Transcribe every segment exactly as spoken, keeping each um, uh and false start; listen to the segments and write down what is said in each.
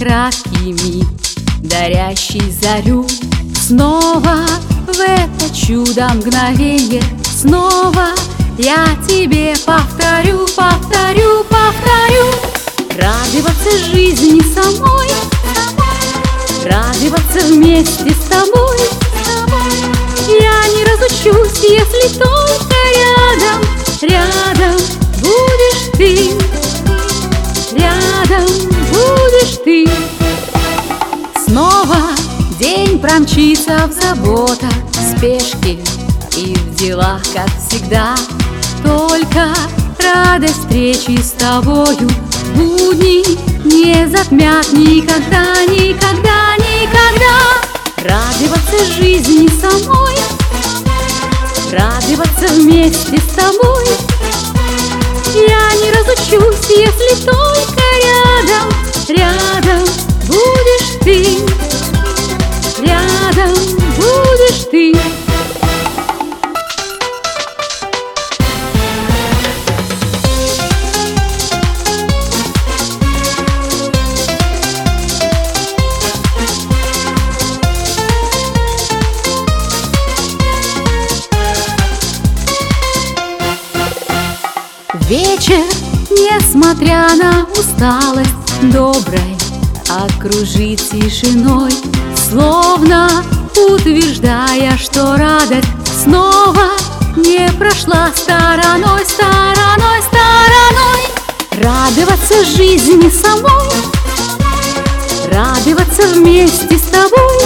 краткий миг, дарящий зарю. Снова в это чудо мгновенье, снова я тебе повторю, повторю, повторю. Радоваться жизни самой, радоваться вместе с тобой. Я не разучусь, если только рядом, рядом будешь ты, рядом будешь ты. Снова день промчится в заботах, в спешке и в делах, как всегда. Только радость встречи с тобою будни не затмят никогда, никогда, никогда. Радоваться жизни самой, радоваться вместе с тобой. Я не разучусь, если только рядом, рядом будешь ты, рядом будешь ты. Вечер, несмотря на усталость, доброй окружит тишиной, словно утверждая, что радость снова не прошла стороной, стороной, стороной. Радоваться жизни самой, радоваться вместе с тобой.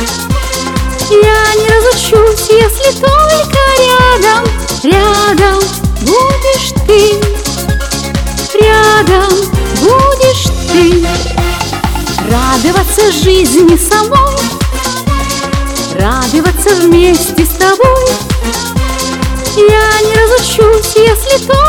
Я не разучусь, если только рядом, рядом будешь ты, рядом будешь ты. Радоваться жизни самой, радоваться вместе с тобой. Я не разучусь, если только